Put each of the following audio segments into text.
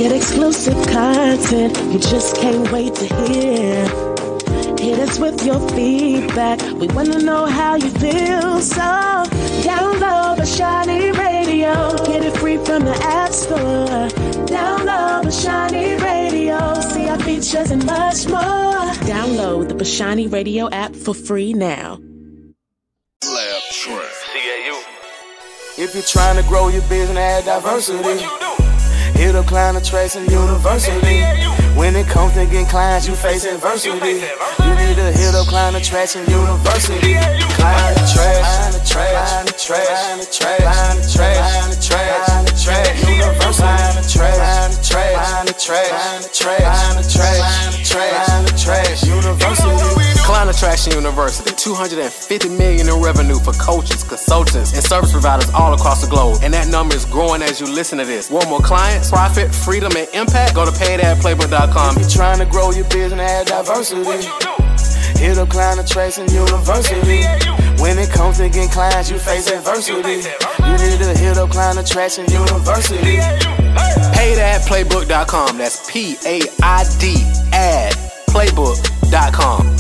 Get exclusive content you just can't wait to hear. Hit us with your feedback. We want to know how you feel. So download Bashani Radio. Get it free from the App Store. Download Bashani Radio. See our features and much more. Download the Bashani Radio app for free now. Lab Track. CAU. If you're trying to grow your business, add diversity. What you do? Hit up Client Attraction University. When it comes to getting clients, you face adversity. You need to hit up Client Attraction University. Client Attraction University. Client Attraction University, $250 million in revenue for coaches, consultants, and service providers all across the globe. And that number is growing as you listen to this. Want more clients, profit, freedom, and impact? Go to paydadplaybook.com. If you're trying to grow your business, add diversity. Hit up Client Attraction University. When it comes to getting clients, you face adversity. You need to hit up Client Attraction University. Paydadplaybook.com. That's P-A-I-D, playbook.com.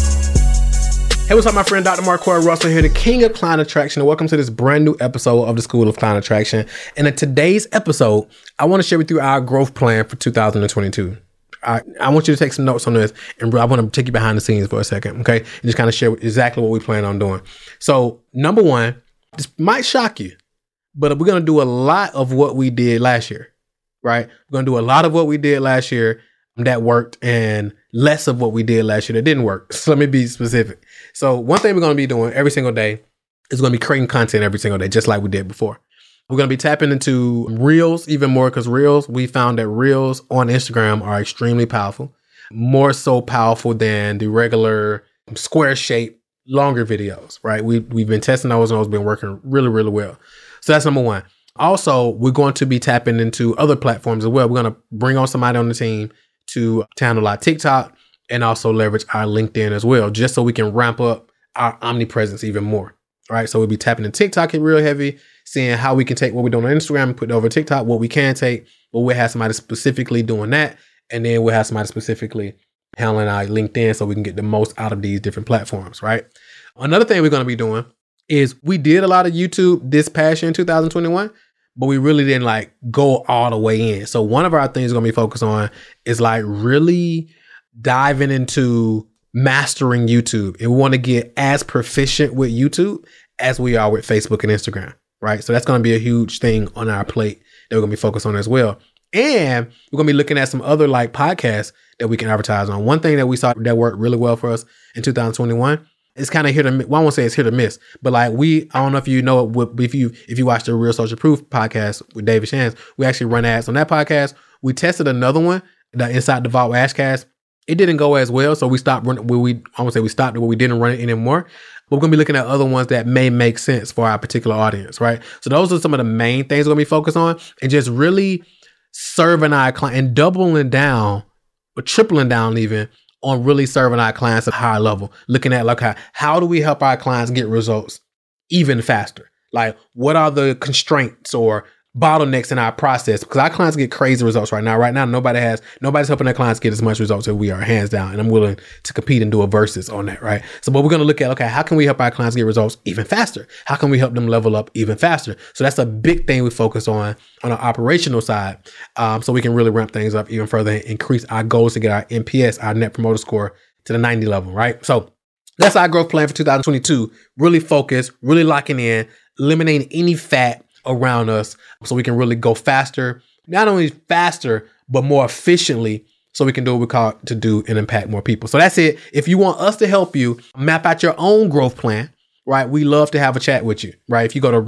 Hey, what's up, my friend? Dr. Marquel Russell here, the king of Client Attraction, and welcome to this brand new episode of the School of Client Attraction. And in today's episode, I want to share with you our growth plan for 2022. I want you to take some notes on this, and I want to take you behind the scenes for a second, okay? And just kind of share exactly what we plan on doing. So, number one, this might shock you, but we're going to do a lot of what we did last year, right? We're going to do a lot of what we did last year that worked, and less of what we did last year that didn't work. So let me be specific. So one thing we're going to be doing every single day is going to be creating content every single day, just like we did before. We're going to be tapping into Reels even more, because Reels, we found that Reels on Instagram are extremely powerful, more so powerful than the regular square shape, longer videos, right? We've been testing those, and those have been working really, really well. So that's number one. Also, we're going to be tapping into other platforms as well. We're going to bring on somebody on the team to handle our TikTok and also leverage our LinkedIn as well, just so we can ramp up our omnipresence even more. All right. So we'll be tapping into TikTok real heavy, seeing how we can take what we're doing on Instagram and put it over TikTok, what we can take, but we'll have somebody specifically doing that. And then we'll have somebody specifically handling our LinkedIn so we can get the most out of these different platforms. Right. Another thing we're going to be doing is we did a lot of YouTube this past year in 2021. But we really didn't go all the way in. So one of our things we're going to be focused on is really diving into mastering YouTube. And we want to get as proficient with YouTube as we are with Facebook and Instagram, right? So that's going to be a huge thing on our plate that we're going to be focused on as well. And we're going to be looking at some other podcasts that we can advertise on. One thing that we saw that worked really well for us in 2021, it's kind of hit or miss. Well, I won't say it's hit or miss, but I don't know if you know it, if you watched the Real Social Proof podcast with David Shands, we actually run ads on that podcast. We tested another one, the Inside the Vault Ashcast. It didn't go as well, so we stopped running. I won't say we stopped it, but we didn't run it anymore. But we're gonna be looking at other ones that may make sense for our particular audience, right? So those are some of the main things we're gonna be focused on, and just really serving our client and doubling down or tripling down even on really serving our clients at a higher level, looking at how do we help our clients get results even faster? What are the constraints or bottlenecks in our process? Because our clients get crazy results right now. Right now, nobody's helping their clients get as much results as we are, hands down. And I'm willing to compete and do a versus on that, right? So, but we're going to look at, how can we help our clients get results even faster? How can we help them level up even faster? So that's a big thing we focus on our operational side. So we can really ramp things up even further and increase our goals to get our NPS, our Net Promoter Score, to the 90 level, right? So that's our growth plan for 2022. Really focus, really locking in, eliminating any fat around us so we can really go faster, not only faster, but more efficiently, so we can do what we call to do and impact more people. So that's it. If you want us to help you map out your own growth plan, right, we love to have a chat with you, right? If you go to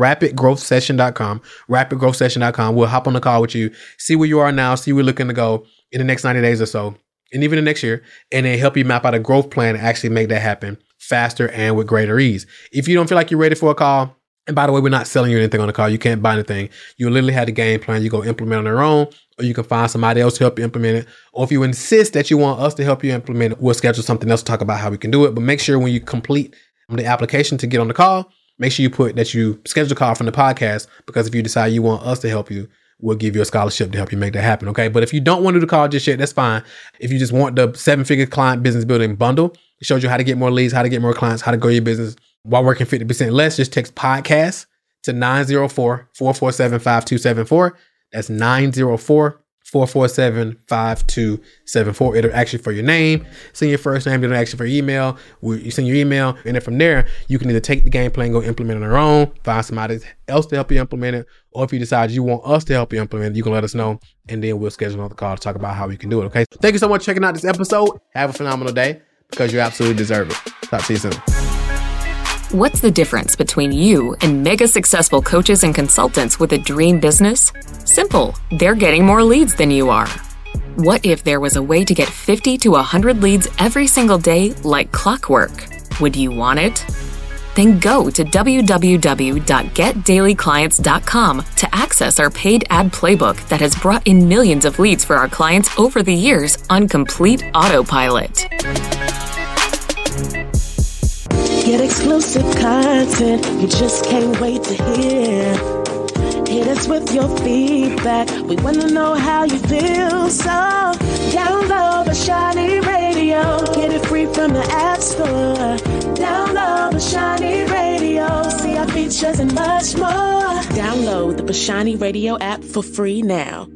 rapidgrowthsession.com, we'll hop on the call with you, see where you are now, see where you're looking to go in the next 90 days or so, and even the next year, and then help you map out a growth plan and actually make that happen faster and with greater ease. If you don't feel like you're ready for a call, and by the way, we're not selling you anything on the call. You can't buy anything. You literally have the game plan. You go implement on your own, or you can find somebody else to help you implement it. Or if you insist that you want us to help you implement it, we'll schedule something else to talk about how we can do it. But make sure when you complete the application to get on the call, make sure you put that you schedule a call from the podcast, because if you decide you want us to help you, we'll give you a scholarship to help you make that happen. Okay. But if you don't want to do college just yet, that's fine. If you just want the 7-figure client business building bundle, it shows you how to get more leads, how to get more clients, how to grow your business while working 50% less. Just text podcast to 904-447-5274. That's 904-447-5274. It'll ask you for your name, send your first name, it'll ask you for your email. You send your email, and then from there, you can either take the game plan, go implement it on your own, find somebody else to help you implement it, or if you decide you want us to help you implement it, you can let us know, and then we'll schedule another call to talk about how we can do it, okay? Thank you so much for checking out this episode. Have a phenomenal day, because you absolutely deserve it. Talk to you soon. What's the difference between you and mega successful coaches and consultants with a dream business? Simple. They're getting more leads than you are. What if there was a way to get 50 to 100 leads every single day like clockwork? Would you want it? Then go to www.getdailyclients.com to access our paid ad playbook that has brought in millions of leads for our clients over the years on complete autopilot. Get exclusive content you just can't wait to hear. Hit us with your feedback. We want to know how you feel. So download the Shiny Radio. Get it free from the App Store. Download the Shiny Radio. See our features and much more. Download the Shiny Radio app for free now.